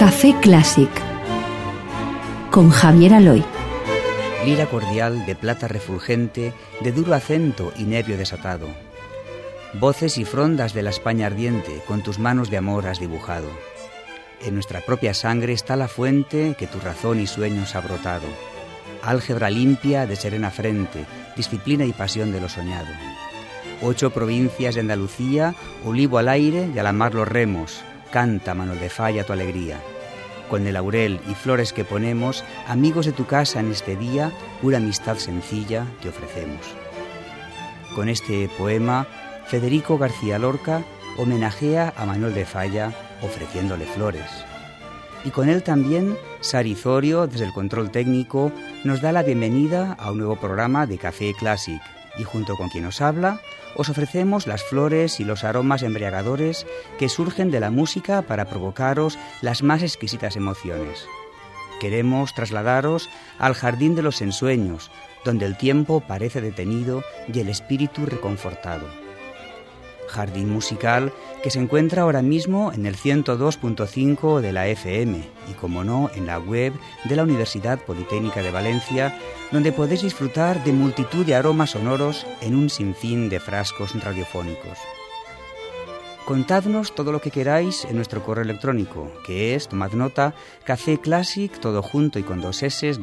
Café Clásic con Javier Aloy. Lira cordial de plata refulgente, de duro acento y nervio desatado. Voces y frondas de la España ardiente, con tus manos de amor has dibujado. En nuestra propia sangre está la fuente que tu razón y sueños ha brotado. Álgebra limpia de serena frente, disciplina y pasión de lo soñado. 8 provincias de Andalucía, olivo al aire y a la mar los remos. Canta, Manuel de Falla, tu alegría. Con el laurel y flores que ponemos, amigos de tu casa en este día, pura amistad sencilla te ofrecemos. Con este poema, Federico García Lorca homenajea a Manuel de Falla ofreciéndole flores. Y con él también, Sari Zorio, desde el control técnico, nos da la bienvenida a un nuevo programa de Café Clásic. Y junto con quien os habla, os ofrecemos las flores y los aromas embriagadores que surgen de la música para provocaros las más exquisitas emociones. Queremos trasladaros al jardín de los ensueños, donde el tiempo parece detenido y el espíritu reconfortado. Jardín musical que se encuentra ahora mismo en el 102.5 de la FM y, como no, en la web de la Universidad Politécnica de Valencia, donde podéis disfrutar de multitud de aromas sonoros en un sinfín de frascos radiofónicos. Contadnos todo lo que queráis en nuestro correo electrónico, que es, tomad nota, cafeclassic, todo junto y con 2 s,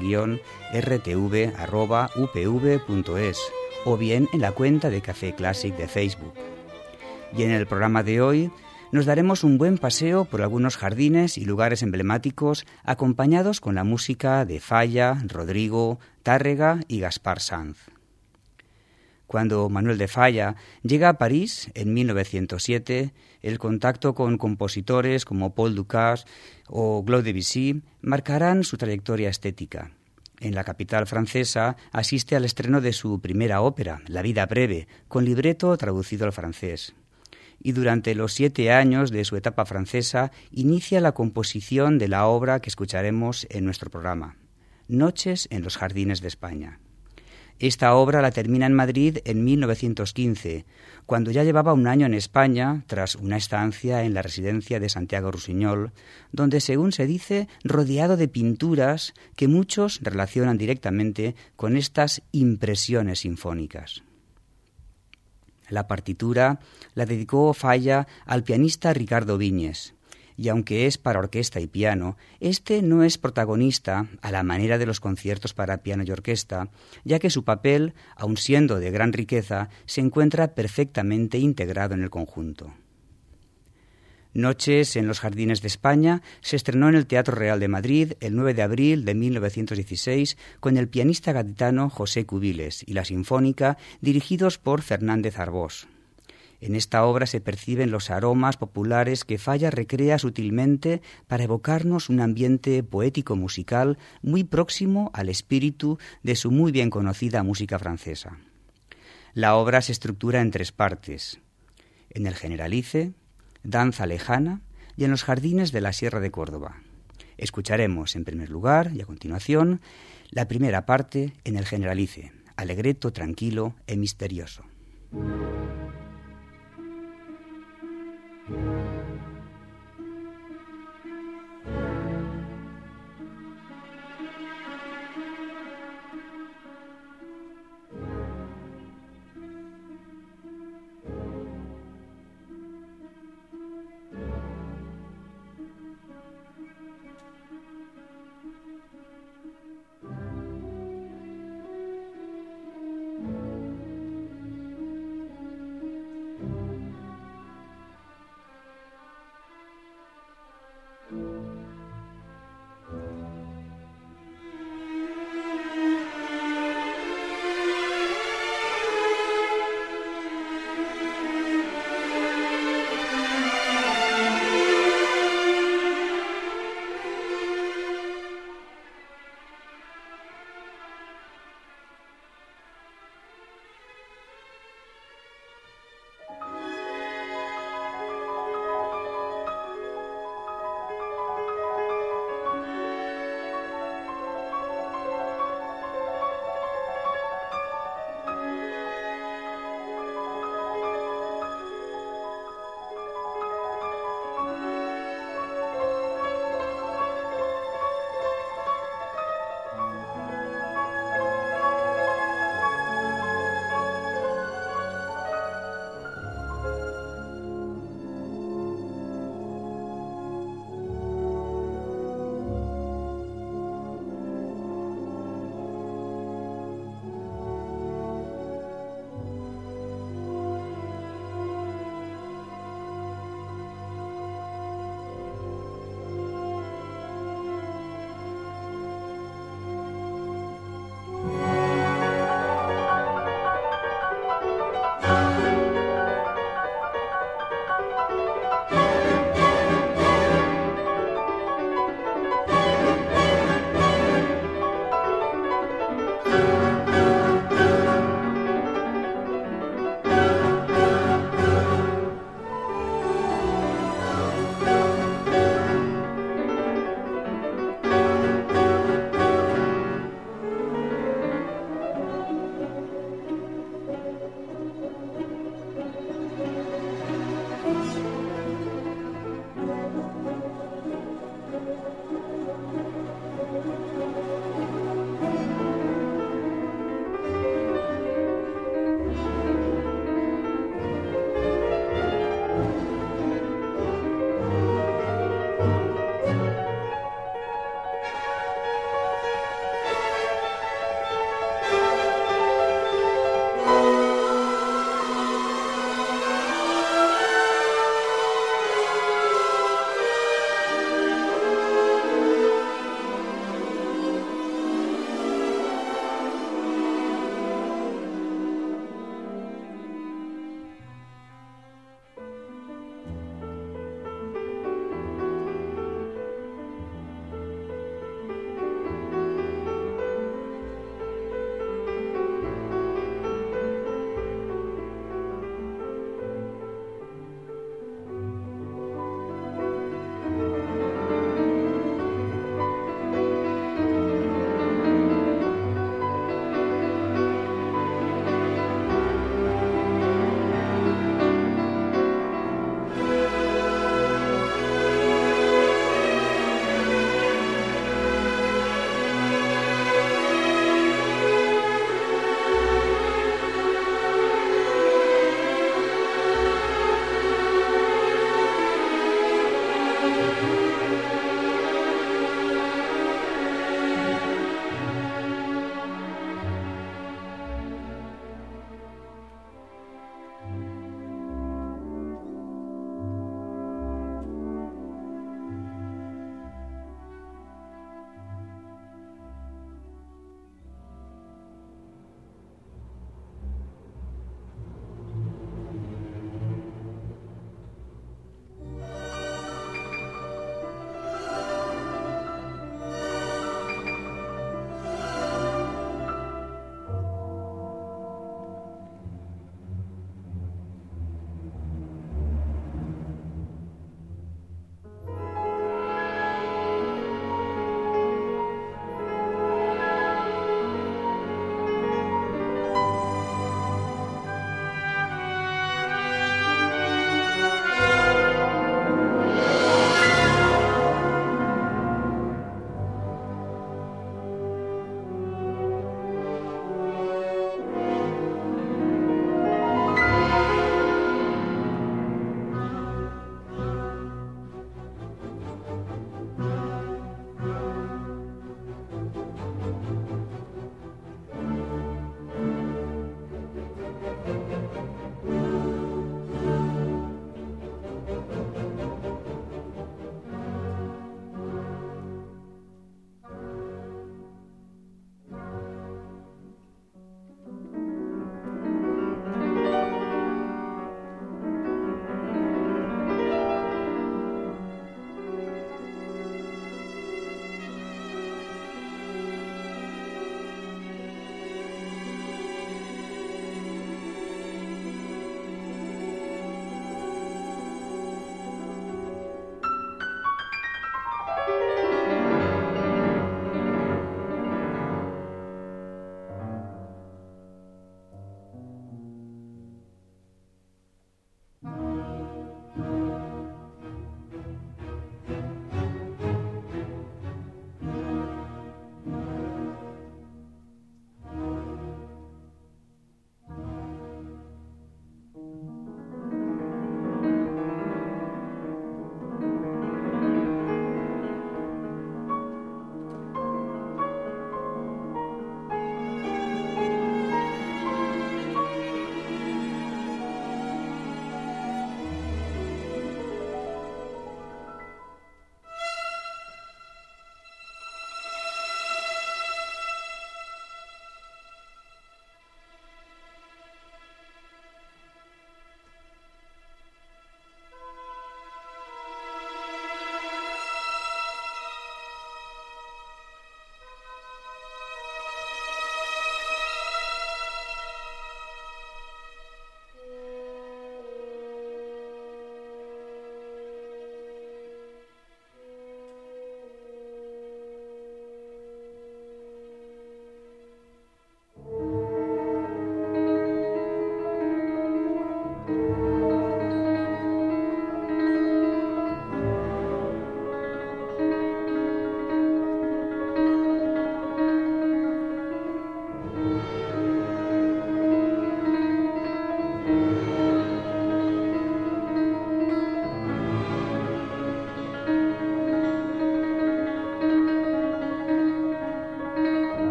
_rtv@upv.es, o bien en la cuenta de Café Clásic de Facebook. Y en el programa de hoy nos daremos un buen paseo por algunos jardines y lugares emblemáticos acompañados con la música de Falla, Rodrigo, Tárrega y Gaspar Sanz. Cuando Manuel de Falla llega a París en 1907, el contacto con compositores como Paul Dukas o Claude Debussy marcarán su trayectoria estética. En la capital francesa asiste al estreno de su primera ópera, La vida breve, con libreto traducido al francés. Y durante los 7 años de su etapa francesa inicia la composición de la obra que escucharemos en nuestro programa, Noches en los jardines de España. Esta obra la termina en Madrid en 1915, cuando ya llevaba 1 año en España, tras una estancia en la residencia de Santiago Rusiñol, donde, según se dice, rodeado de pinturas que muchos relacionan directamente con estas impresiones sinfónicas. La partitura la dedicó Falla al pianista Ricardo Viñes, y aunque es para orquesta y piano, este no es protagonista a la manera de los conciertos para piano y orquesta, ya que su papel, aun siendo de gran riqueza, se encuentra perfectamente integrado en el conjunto. Noches en los jardines de España se estrenó en el Teatro Real de Madrid el 9 de abril de 1916 con el pianista gaditano José Cubiles y la Sinfónica dirigidos por Fernández Arbós. En esta obra se perciben los aromas populares que Falla recrea sutilmente para evocarnos un ambiente poético-musical muy próximo al espíritu de su muy bien conocida música francesa. La obra se estructura en 3 partes: en el Generalice, Danza lejana y en los jardines de la Sierra de Córdoba. Escucharemos en primer lugar y a continuación la primera parte en el Generalice, allegretto tranquilo e misterioso.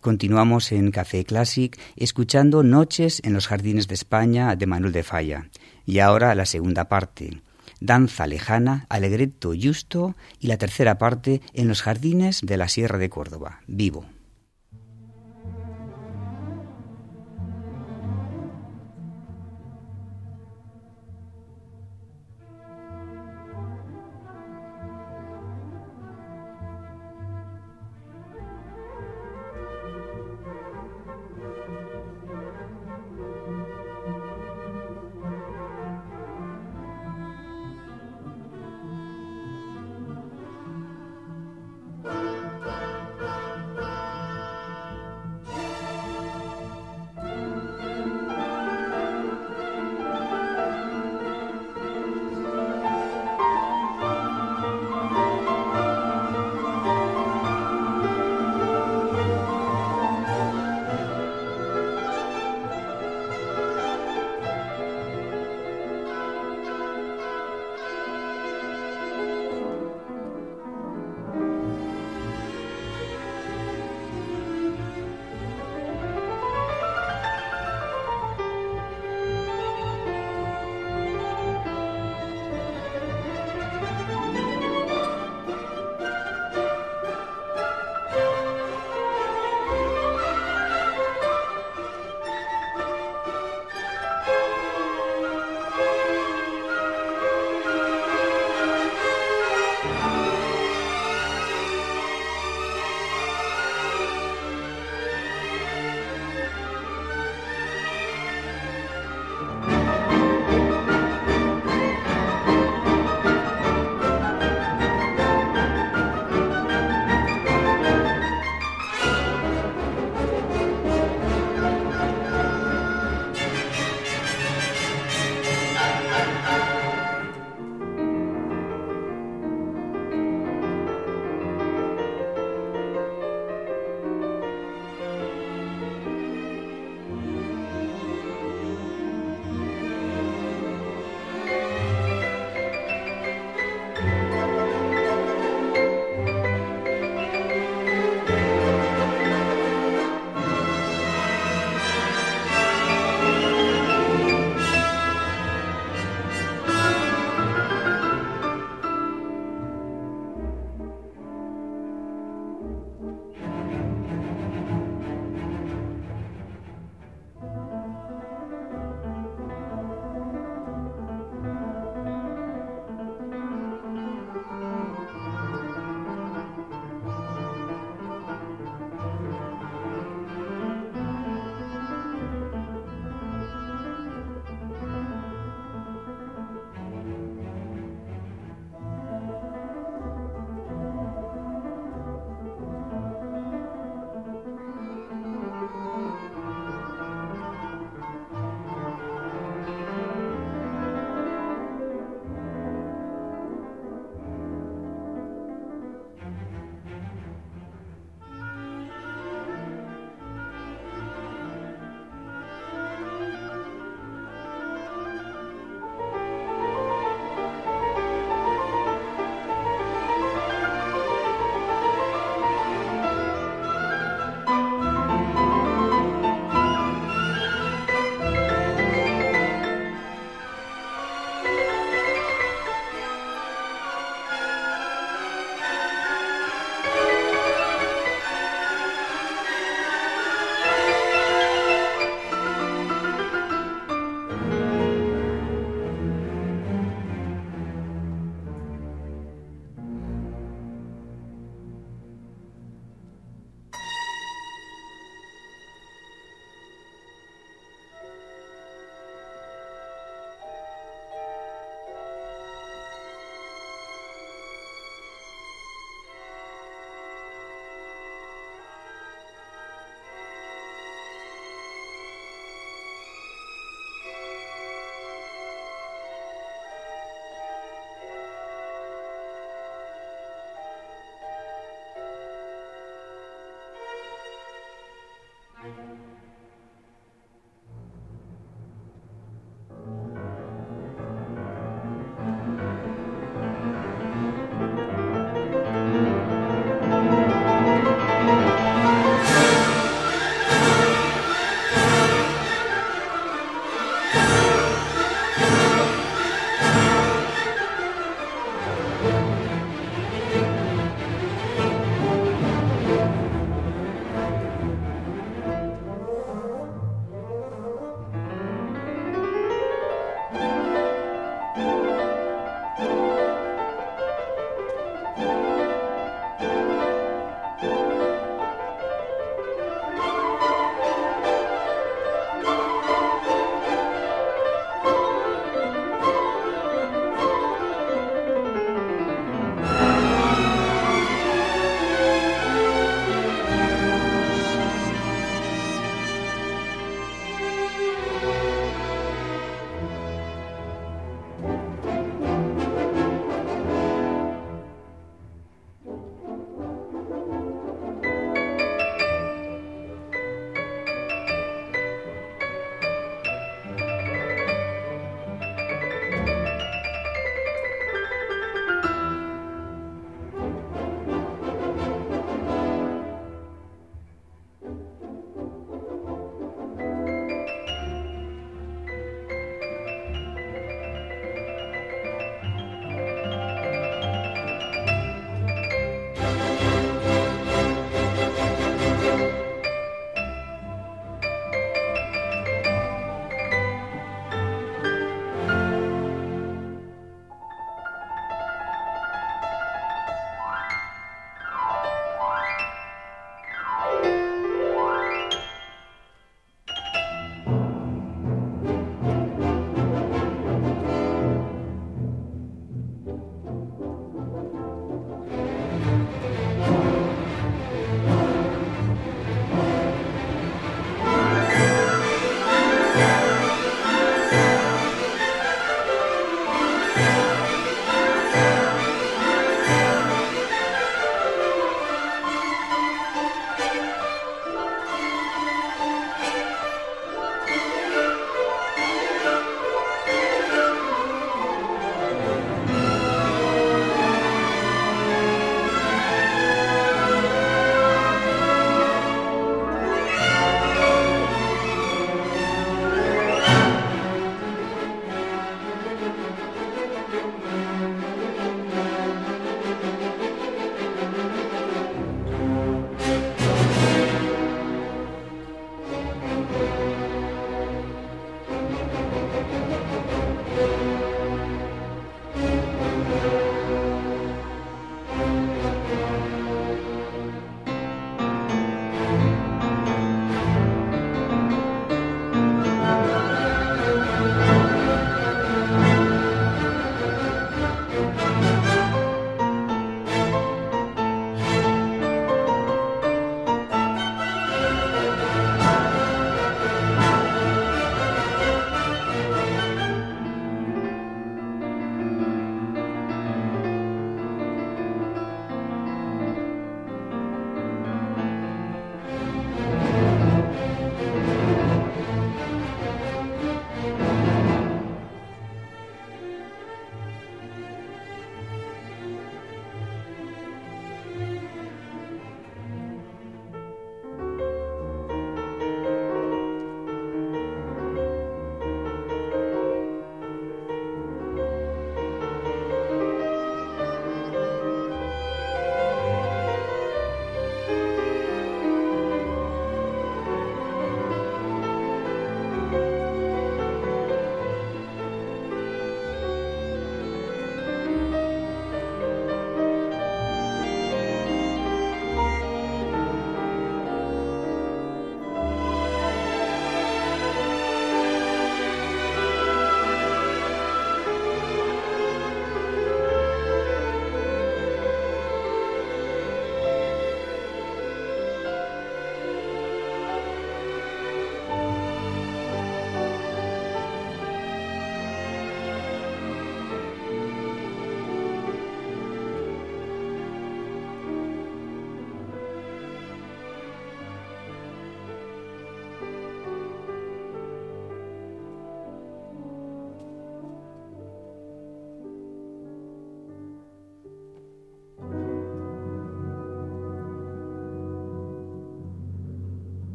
Continuamos en Café Clásic escuchando Noches en los Jardines de España de Manuel de Falla. Y ahora la segunda parte, Danza Lejana, Allegretto Justo, y la tercera parte, En los Jardines de la Sierra de Córdoba, Vivo.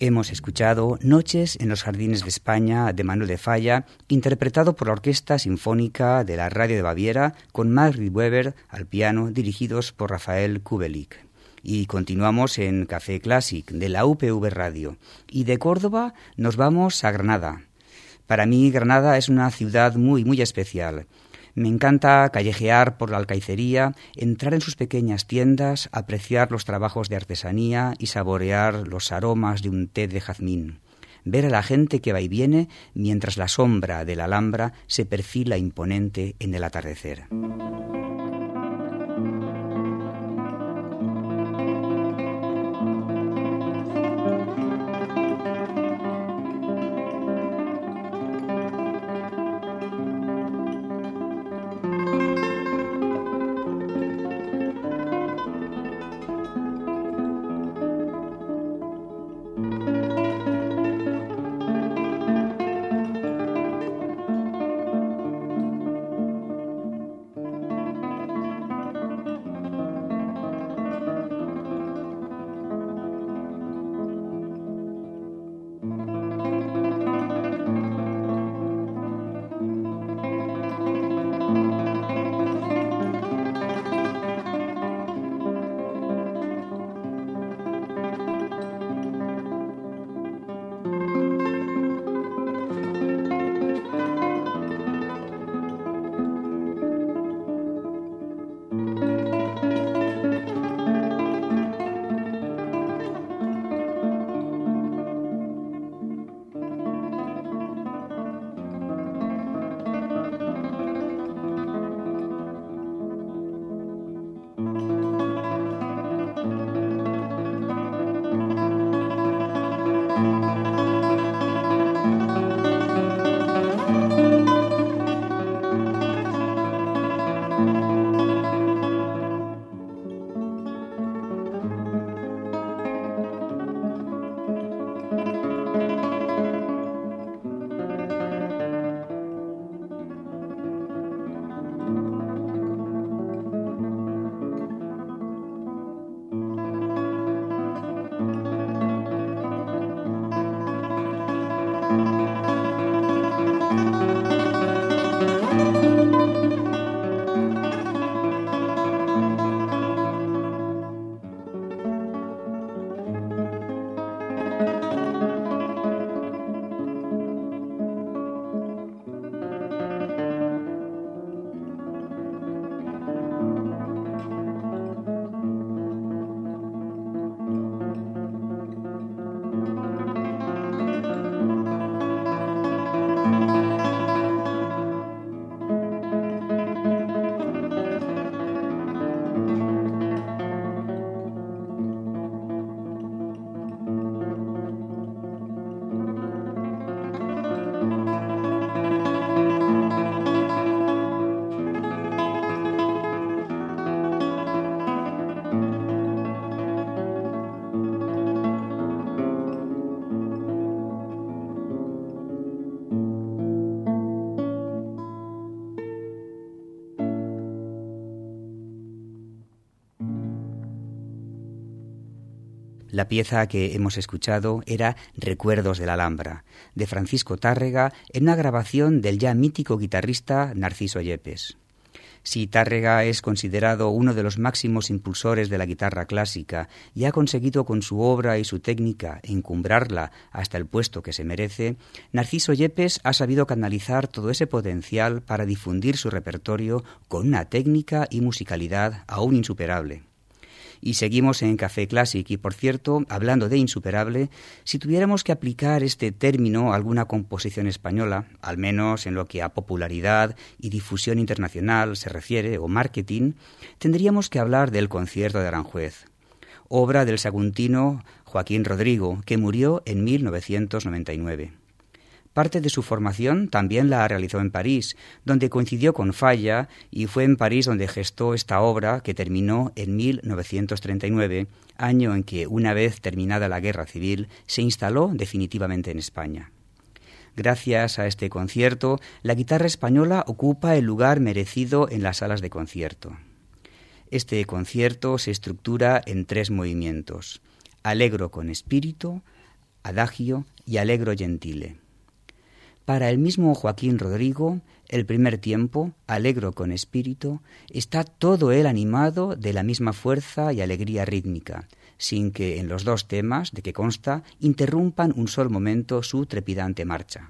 Hemos escuchado Noches en los Jardines de España de Manuel de Falla, interpretado por la Orquesta Sinfónica de la Radio de Baviera, con Margrit Weber al piano, dirigidos por Rafael Kubelik. Y continuamos en Café Clásic de la UPV Radio. Y de Córdoba nos vamos a Granada. Para mí Granada es una ciudad muy especial. Me encanta callejear por la Alcaicería, entrar en sus pequeñas tiendas, apreciar los trabajos de artesanía y saborear los aromas de un té de jazmín. Ver a la gente que va y viene mientras la sombra de la Alhambra se perfila imponente en el atardecer. La pieza que hemos escuchado era Recuerdos de la Alhambra, de Francisco Tárrega, en una grabación del ya mítico guitarrista Narciso Yepes. Si Tárrega es considerado uno de los máximos impulsores de la guitarra clásica y ha conseguido con su obra y su técnica encumbrarla hasta el puesto que se merece, Narciso Yepes ha sabido canalizar todo ese potencial para difundir su repertorio con una técnica y musicalidad aún insuperable. Y seguimos en Café Clásic y, por cierto, hablando de insuperable, si tuviéramos que aplicar este término a alguna composición española, al menos en lo que a popularidad y difusión internacional se refiere, o marketing, tendríamos que hablar del Concierto de Aranjuez, obra del saguntino Joaquín Rodrigo, que murió en 1999. Parte de su formación también la realizó en París, donde coincidió con Falla, y fue en París donde gestó esta obra que terminó en 1939, año en que, una vez terminada la Guerra Civil, se instaló definitivamente en España. Gracias a este concierto, la guitarra española ocupa el lugar merecido en las salas de concierto. Este concierto se estructura en 3 movimientos: Allegro con espíritu, adagio y allegro gentile. Para el mismo Joaquín Rodrigo, el primer tiempo, allegro con espíritu, está todo él animado de la misma fuerza y alegría rítmica, sin que en los dos temas de que consta interrumpan un solo momento su trepidante marcha.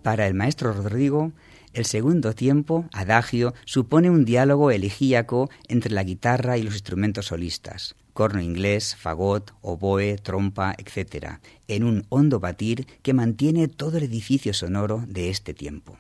Para el maestro Rodrigo, el segundo tiempo, adagio, supone un diálogo elegíaco entre la guitarra y los instrumentos solistas, corno inglés, fagot, oboe, trompa, etc., en un hondo batir que mantiene todo el edificio sonoro de este tiempo.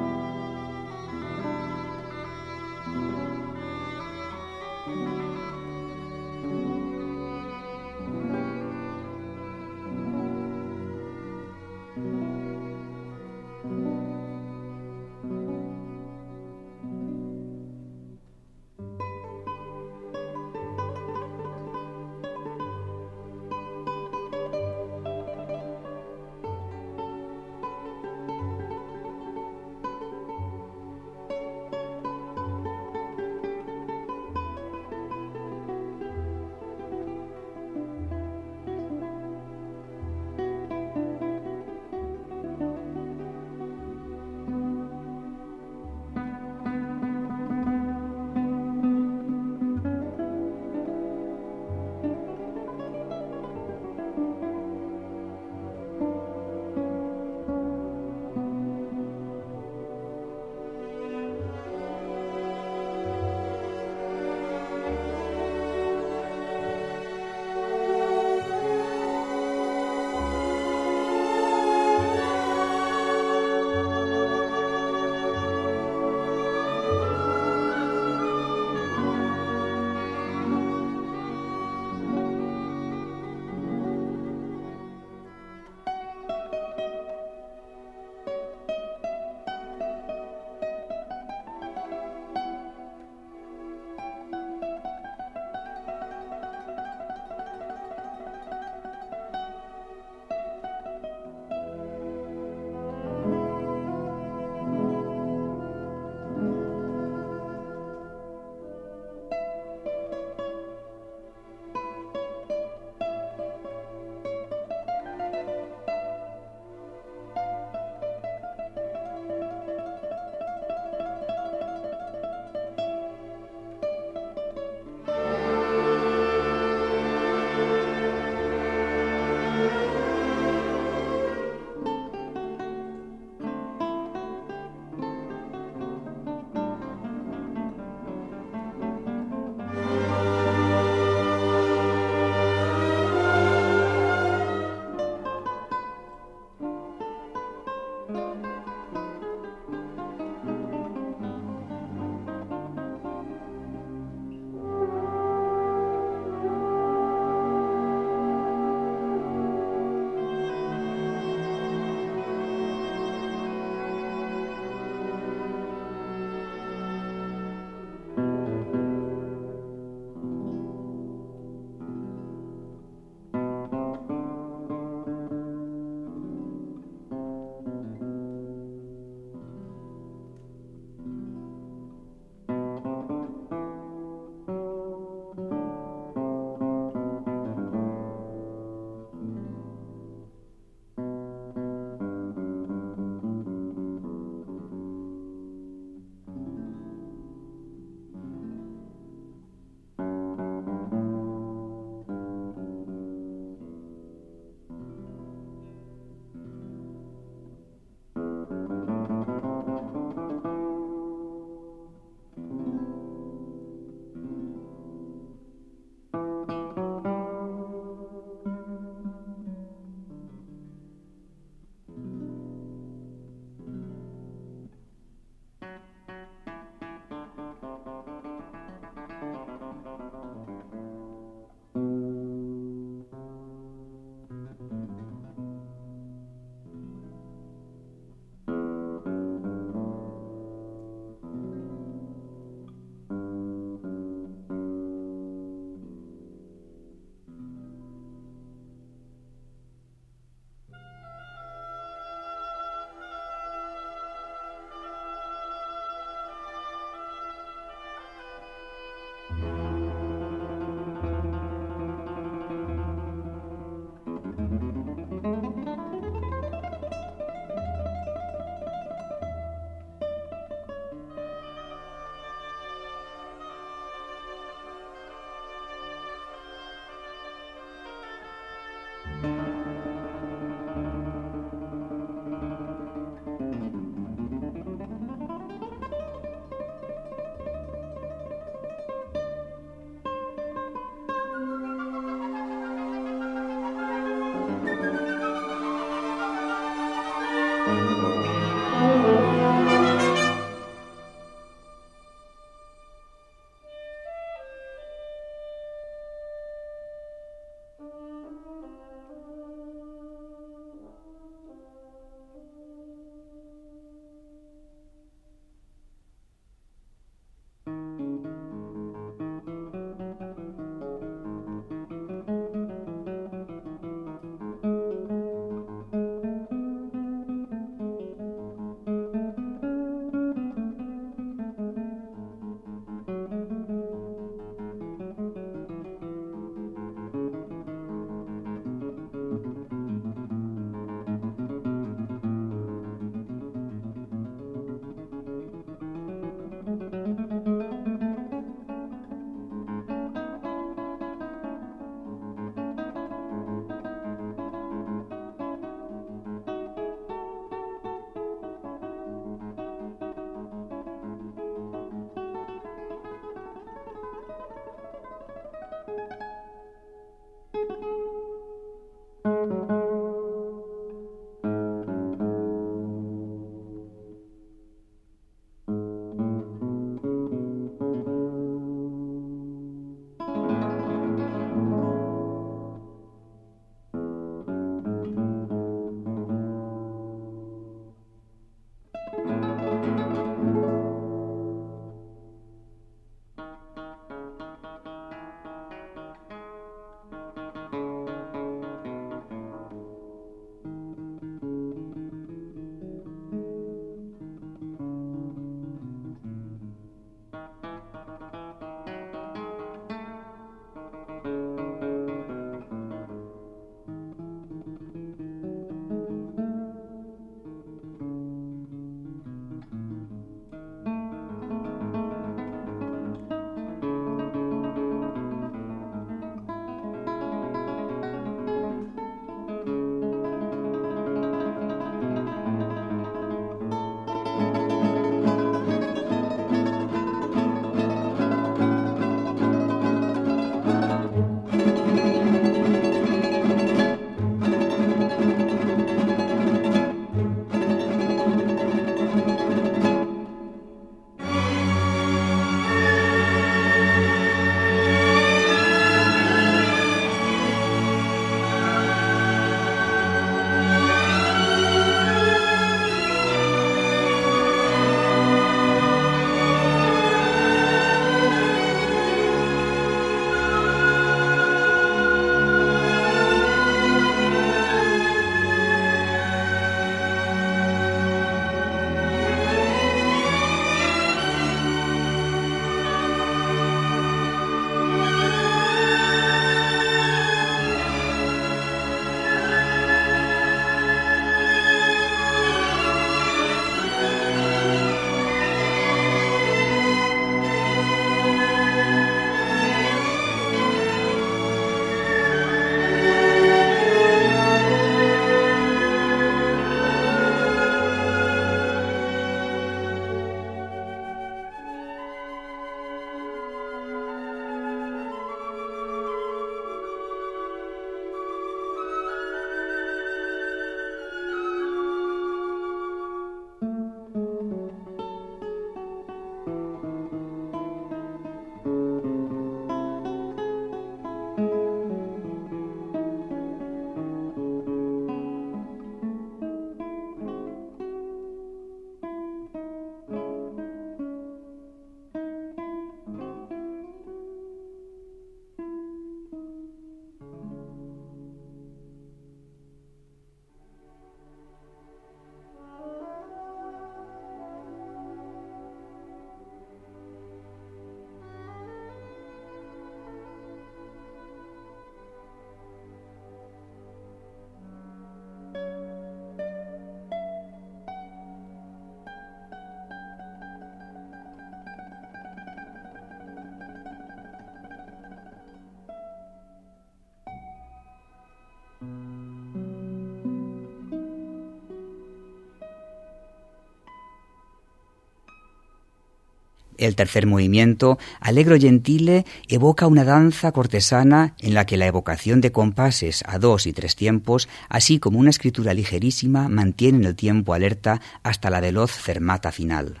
El tercer movimiento, Allegro gentile, evoca una danza cortesana en la que la evocación de compases a 2 y 3 tiempos, así como una escritura ligerísima, mantienen el tiempo alerta hasta la veloz fermata final.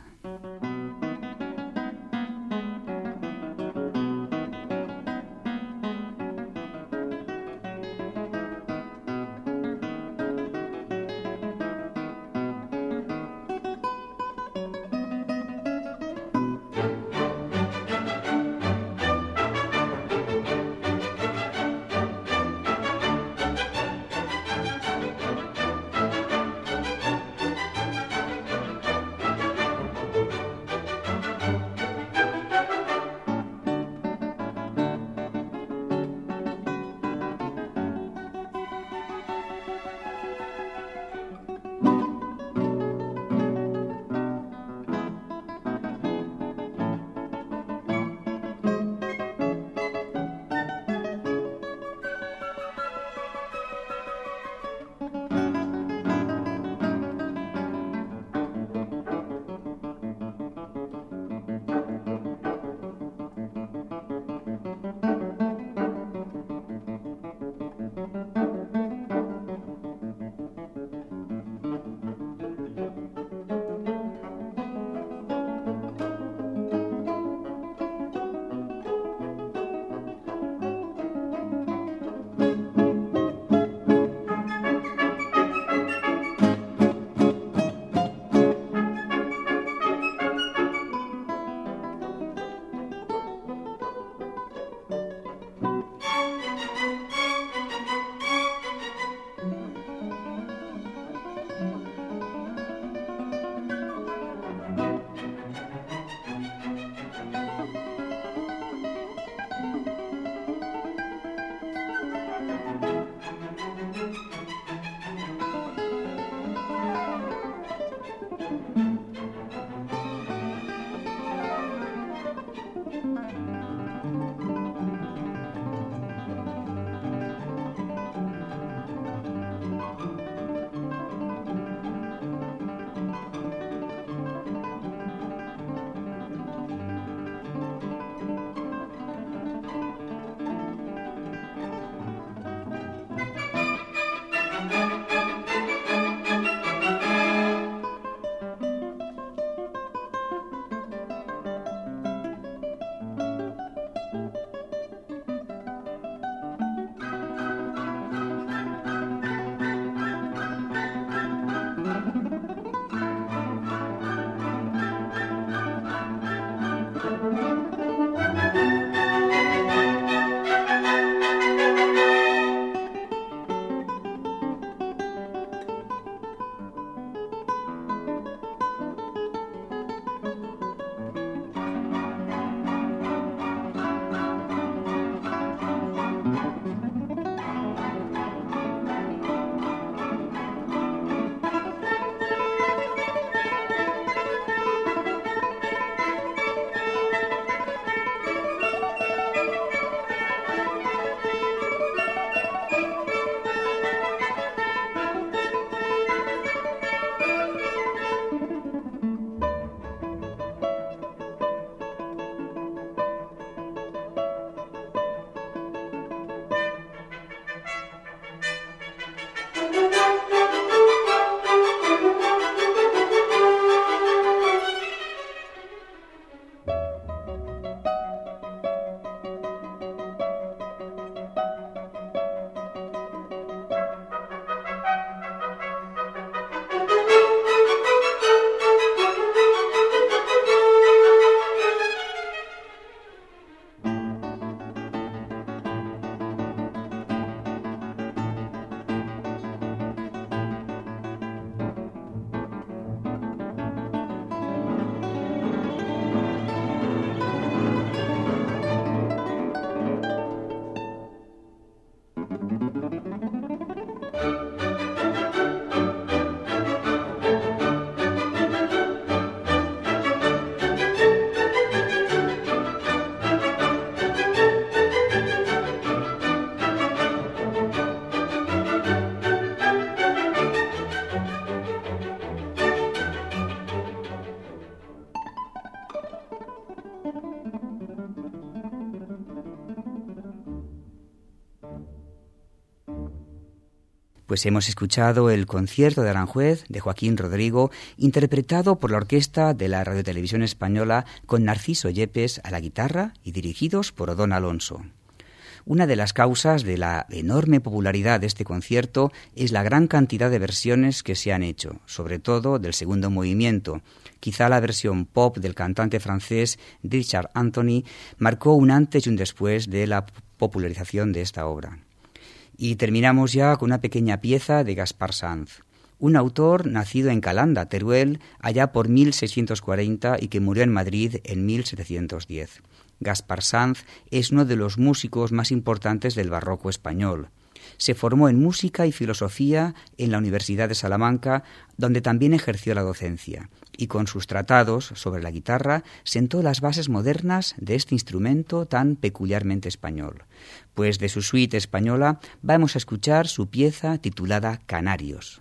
Pues hemos escuchado el concierto de Aranjuez de Joaquín Rodrigo, interpretado por la orquesta de la Radiotelevisión Española con Narciso Yepes a la guitarra y dirigidos por Odón Alonso. Una de las causas de la enorme popularidad de este concierto es la gran cantidad de versiones que se han hecho, sobre todo del segundo movimiento. Quizá la versión pop del cantante francés Richard Anthony marcó un antes y un después de la popularización de esta obra. Y terminamos ya con una pequeña pieza de Gaspar Sanz, un autor nacido en Calanda, Teruel, allá por 1640 y que murió en Madrid en 1710. Gaspar Sanz es uno de los músicos más importantes del barroco español. Se formó en música y filosofía en la Universidad de Salamanca, donde también ejerció la docencia, y con sus tratados sobre la guitarra sentó las bases modernas de este instrumento tan peculiarmente español. Pues de su suite española vamos a escuchar su pieza titulada Canarios.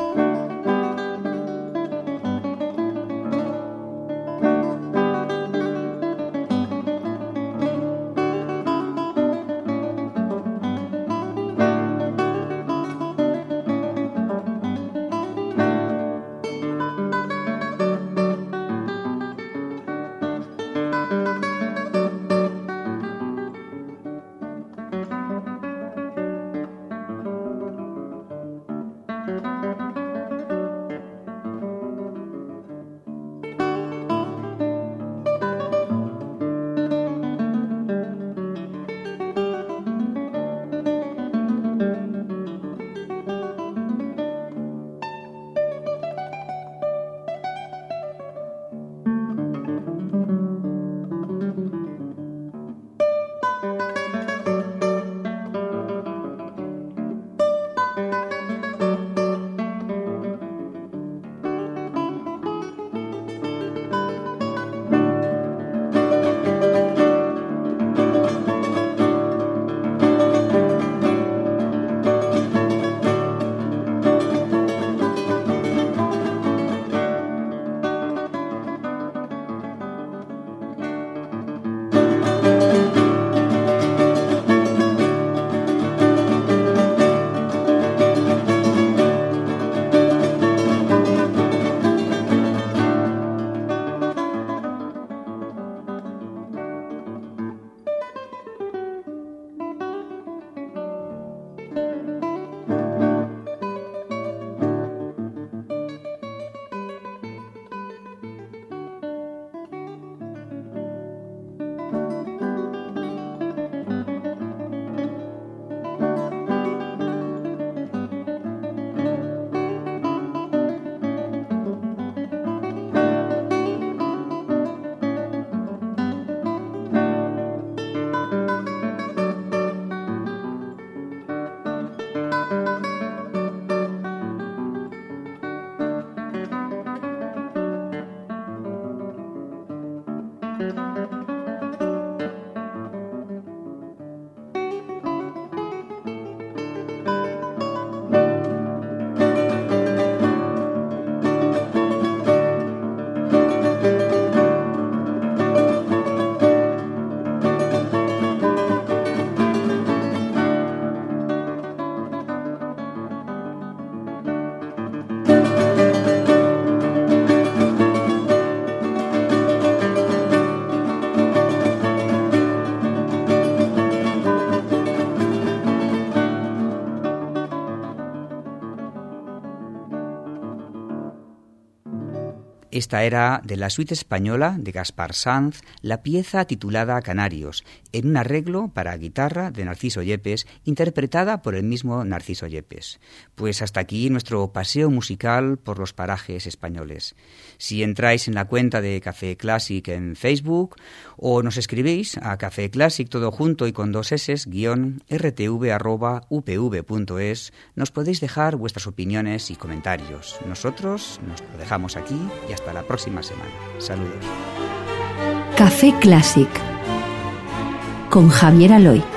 Esta era de la suite española de Gaspar Sanz, la pieza titulada Canarios, en un arreglo para guitarra de Narciso Yepes, interpretada por el mismo Narciso Yepes. Pues hasta aquí nuestro paseo musical por los parajes españoles. Si entráis en la cuenta de Café Clásic en Facebook o nos escribís a Café Clásic todo junto y con 2 s /rtv@upv.es, nos podéis dejar vuestras opiniones y comentarios. Nosotros nos lo dejamos aquí y hasta la próxima semana. Saludos. Café Clásic con Javier Aloy.